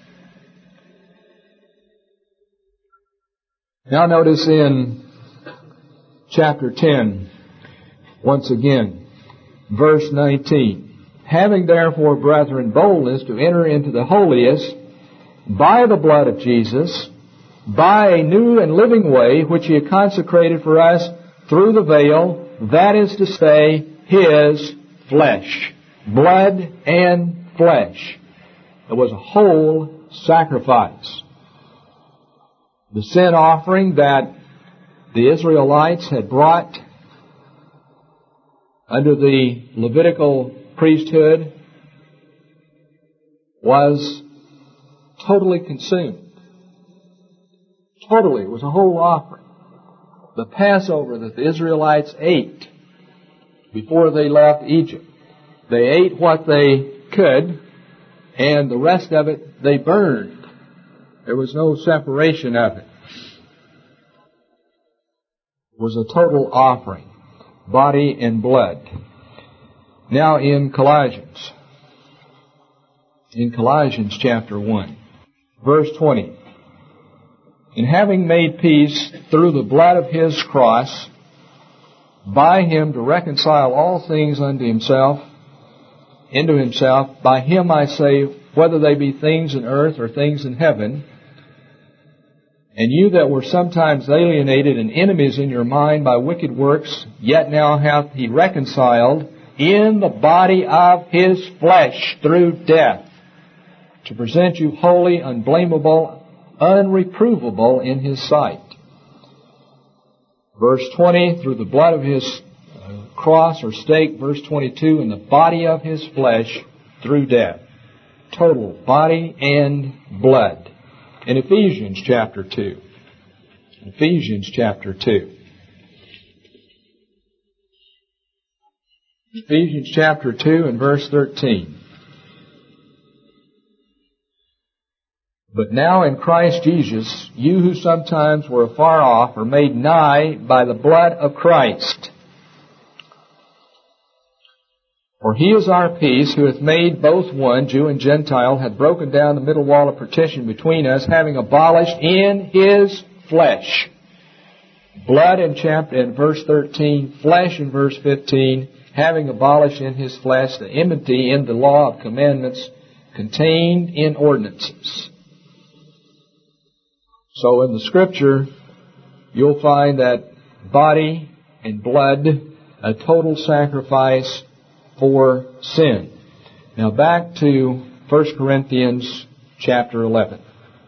Now notice in chapter ten, once again, verse nineteen. Having therefore, brethren, boldness to enter into the holiest by the blood of Jesus, by a new and living way which He had consecrated for us through the veil, that is to say, His flesh. Blood and flesh. It was a whole sacrifice. The sin offering that the Israelites had brought under the Levitical priesthood was totally consumed. Totally. It was a whole offering. The Passover that the Israelites ate before they left Egypt, they ate what they could, and the rest of it they burned. There was no separation of it. It was a total offering, body and blood. Now in Colossians, in Colossians chapter one, verse twenty, and having made peace through the blood of His cross, by Him to reconcile all things unto Himself, into Himself, by Him I say, whether they be things in earth or things in heaven, and you that were sometimes alienated and enemies in your mind by wicked works, yet now hath He reconciled in the body of His flesh through death, to present you holy, unblameable, unreprovable in His sight. Verse twenty, through the blood of His cross or stake. Verse twenty-two, in the body of His flesh through death. Total body and blood. In Ephesians chapter two. Ephesians chapter two. Ephesians chapter two and verse thirteen. But now in Christ Jesus, you who sometimes were afar off are made nigh by the blood of Christ. For He is our peace, who hath made both one, Jew and Gentile, hath broken down the middle wall of partition between us, having abolished in His flesh. Blood in chapter in verse thirteen, flesh in verse fifteen, having abolished in His flesh the enmity in the law of commandments contained in ordinances. So in the Scripture, you'll find that body and blood, a total sacrifice for sin. Now back to First Corinthians chapter eleven.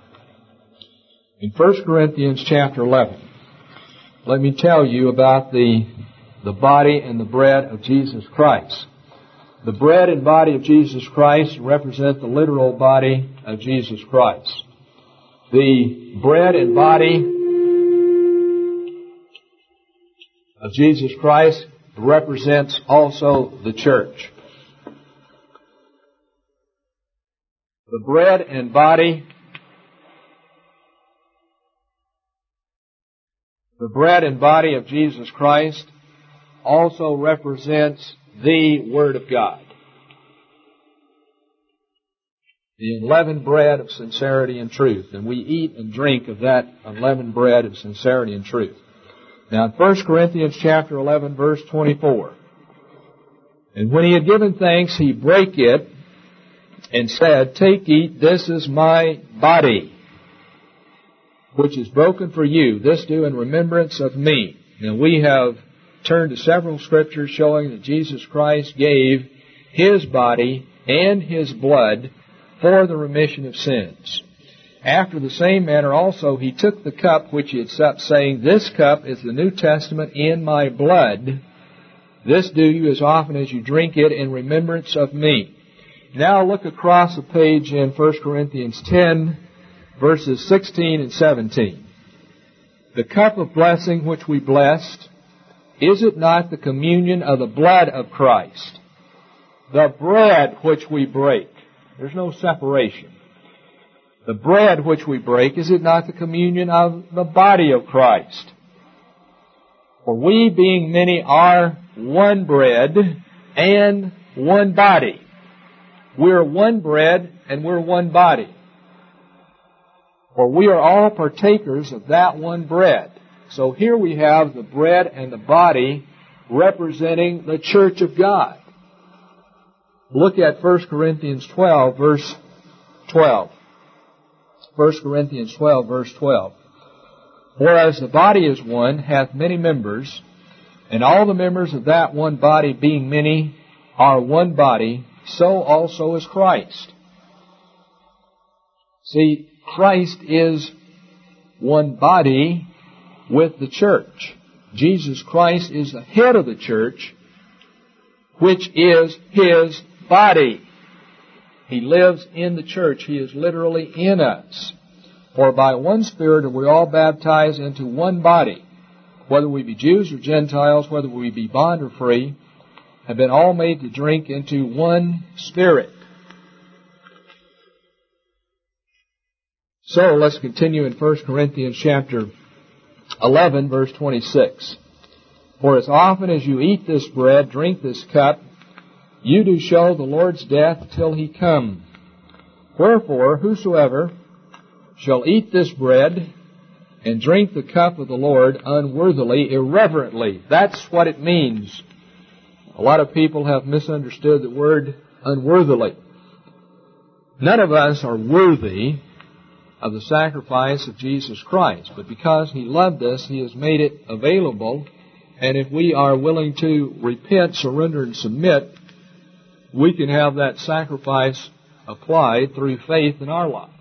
In First Corinthians chapter eleven, let me tell you about the, the body and the bread of Jesus Christ. The bread and body of Jesus Christ represent the literal body of Jesus Christ. The bread and body of Jesus Christ represents also the church. The bread and body the bread and body of Jesus Christ also represents the Word of God. The unleavened bread of sincerity and truth. And we eat and drink of that unleavened bread of sincerity and truth. Now in First Corinthians chapter eleven, verse twenty-four. And when He had given thanks, He brake it and said, Take, eat, this is my body, which is broken for you. This do in remembrance of me. Now we have turned to several scriptures showing that Jesus Christ gave His body and His blood for the remission of sins. After the same manner also he took the cup which he had supped, saying, This cup is the New Testament in my blood. This do you as often as you drink it in remembrance of me. Now look across the page in First Corinthians ten, verses sixteen and seventeen. The cup of blessing which we blessed, is it not the communion of the blood of Christ? The bread which we break, there's no separation. The bread which we break, is it not the communion of the body of Christ? For we, being many, are one bread and one body. We're one bread and we're one body. For we are all partakers of that one bread. So here we have the bread and the body representing the church of God. Look at First Corinthians twelve, verse twelve. First Corinthians twelve, verse twelve. Whereas the body is one, hath many members, and all the members of that one body, being many, are one body, so also is Christ. See, Christ is one body with the church. Jesus Christ is the head of the church, which is His body. He lives in the church. He is literally in us. For by one Spirit are we all baptized into one body, whether we be Jews or Gentiles, whether we be bond or free, have been all made to drink into one Spirit. So let's continue in First Corinthians chapter eleven, verse twenty-six. For as often as you eat this bread, drink this cup, you do show the Lord's death till He come. Wherefore, whosoever shall eat this bread and drink the cup of the Lord unworthily, irreverently. That's what it means. A lot of people have misunderstood the word unworthily. None of us are worthy of the sacrifice of Jesus Christ, but because He loved us, He has made it available, and if we are willing to repent, surrender, and submit, we can have that sacrifice applied through faith in our lives.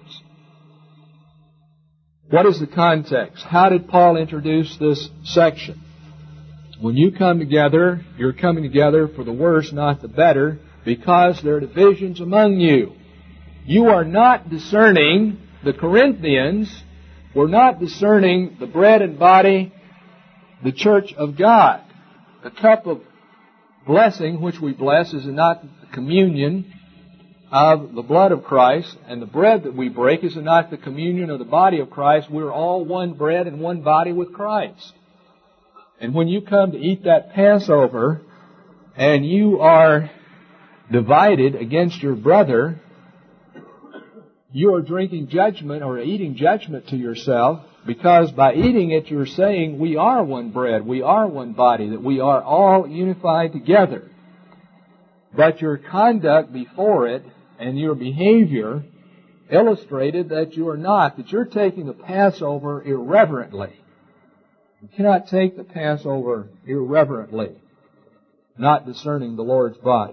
What is the context? How did Paul introduce this section? When you come together, you're coming together for the worse, not the better, because there are divisions among you. You are not discerning, the Corinthians were not discerning the bread and body, the church of God. The cup of blessing which we bless is not the communion of the blood of Christ, and the bread that we break is not the communion of the body of Christ. We're all one bread and one body with Christ. And when you come to eat that Passover, and you are divided against your brother, you are drinking judgment or eating judgment to yourself, because by eating it you're saying we are one bread, we are one body, that we are all unified together. But your conduct before it and your behavior illustrated that you are not, that you're taking the Passover irreverently. You cannot take the Passover irreverently, not discerning the Lord's body.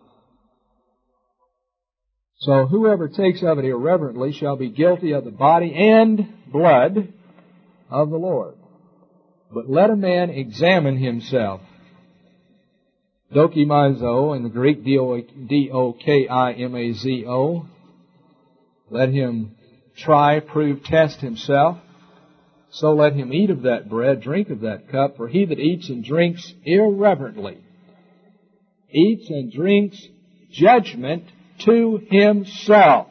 So whoever takes of it irreverently shall be guilty of the body and blood of the Lord. But let a man examine himself. Dokimazo, in the Greek, D O K I M A Z O. Let him try, prove, test himself. So let him eat of that bread, drink of that cup, for he that eats and drinks irreverently eats and drinks judgment to himself,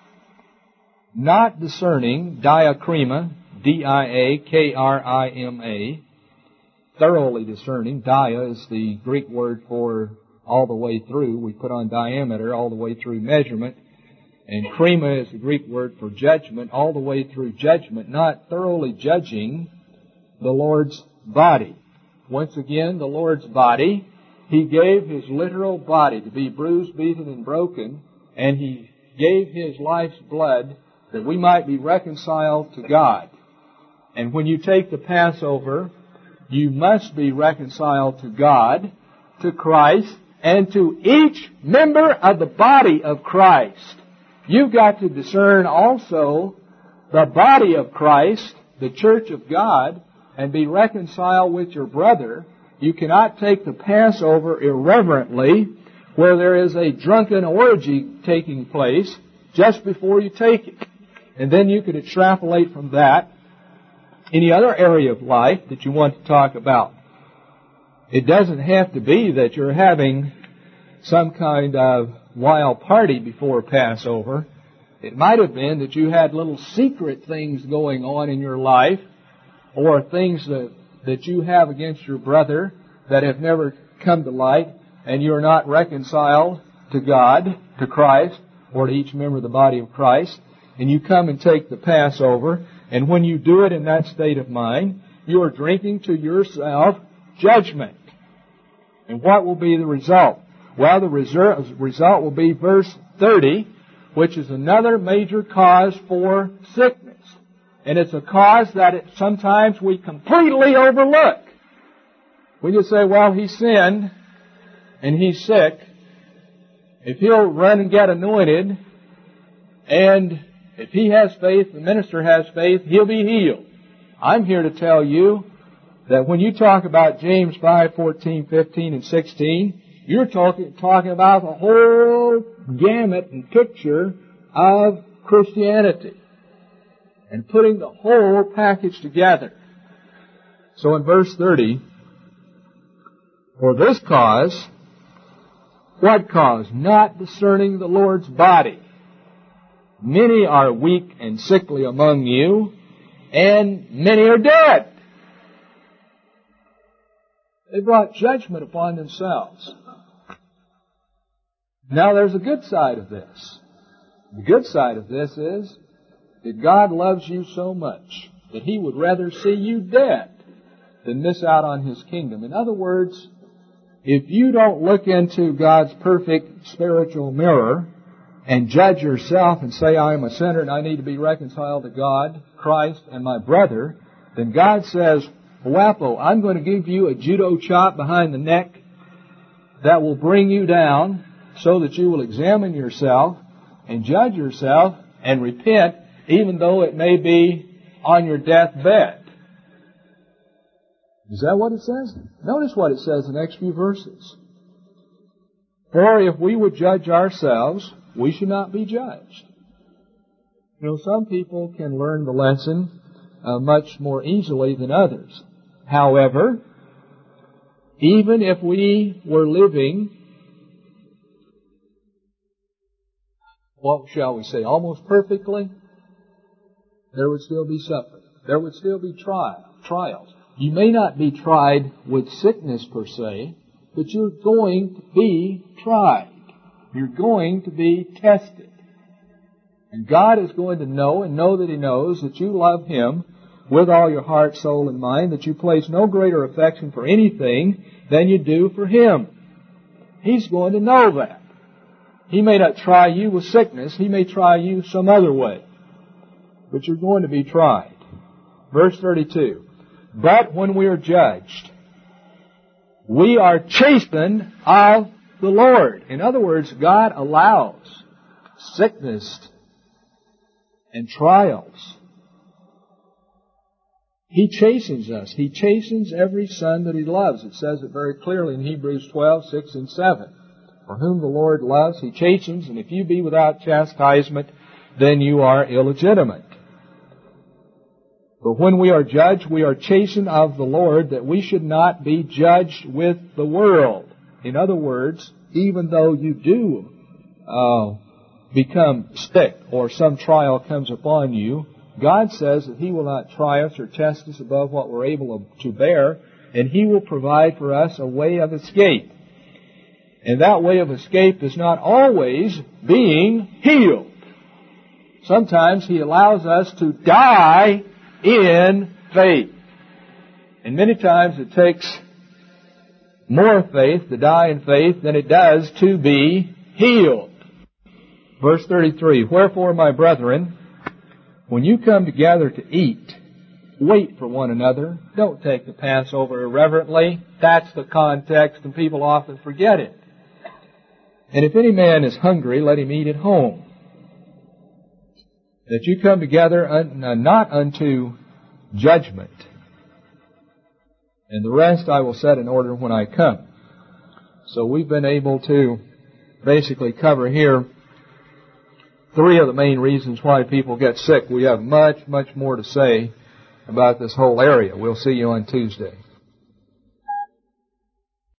not discerning, diakrima, D I A K R I M A, thoroughly discerning. Dia is the Greek word for all the way through. We put on diameter, all the way through measurement. And krima is the Greek word for judgment, all the way through judgment, not thoroughly judging the Lord's body. Once again, the Lord's body, He gave His literal body to be bruised, beaten, and broken, and He gave His life's blood that we might be reconciled to God. And when you take the Passover, you must be reconciled to God, to Christ, and to each member of the body of Christ. You've got to discern also the body of Christ, the church of God, and be reconciled with your brother, you cannot take the Passover irreverently, where there is a drunken orgy taking place just before you take it. And then you could extrapolate from that any other area of life that you want to talk about. It doesn't have to be that you're having some kind of wild party before Passover. It might have been that you had little secret things going on in your life, or things that, that you have against your brother that have never come to light, and you're not reconciled to God, to Christ, or to each member of the body of Christ, and you come and take the Passover, and when you do it in that state of mind, you are drinking to yourself judgment. And what will be the result? Well, the result will be verse thirty, which is another major cause for sickness. And it's a cause that it, sometimes we completely overlook. We just say, well, he sinned, and he's sick. If he'll run and get anointed, and if he has faith, the minister has faith, he'll be healed. I'm here to tell you that when you talk about James five, fourteen, fifteen, and sixteen, you're talking, talking about the whole gamut and picture of Christianity, and putting the whole package together. So in verse thirty, for this cause, what cause? Not discerning the Lord's body. Many are weak and sickly among you, and many are dead. They brought judgment upon themselves. Now there's a good side of this. The good side of this is that God loves you so much that He would rather see you dead than miss out on His kingdom. In other words, if you don't look into God's perfect spiritual mirror and judge yourself and say, I am a sinner and I need to be reconciled to God, Christ, and my brother, then God says, Wapo, I'm going to give you a judo chop behind the neck that will bring you down so that you will examine yourself and judge yourself and repent, even though it may be on your deathbed. Is that what it says? Notice what it says in the next few verses. For if we would judge ourselves, we should not be judged. You know, some people can learn the lesson uh, much more easily than others. However, even if we were living, what shall we say, almost perfectly, there would still be suffering. There would still be trial, trials. You may not be tried with sickness per se, but you're going to be tried. You're going to be tested. And God is going to know and know that He knows that you love Him with all your heart, soul, and mind, that you place no greater affection for anything than you do for Him. He's going to know that. He may not try you with sickness. He may try you some other way. But you're going to be tried. Verse thirty-two. But when we are judged, we are chastened of the Lord. In other words, God allows sickness and trials. He chastens us. He chastens every son that He loves. It says it very clearly in Hebrews twelve, six and seven. For whom the Lord loves, He chastens, and if you be without chastisement, then you are illegitimate. But when we are judged, we are chastened of the Lord, that we should not be judged with the world. In other words, even though you do uh, become sick or some trial comes upon you, God says that He will not try us or test us above what we're able to bear, and He will provide for us a way of escape. And that way of escape is not always being healed. Sometimes He allows us to die in faith. And many times it takes more faith to die in faith than it does to be healed. Verse thirty-three, wherefore, my brethren, when you come together to eat, wait for one another. Don't take the Passover irreverently. That's the context, and people often forget it. And if any man is hungry, let him eat at home, that you come together un, uh, not unto judgment. And the rest I will set in order when I come. So we've been able to basically cover here three of the main reasons why people get sick. We have much, much more to say about this whole area. We'll see you on Tuesday.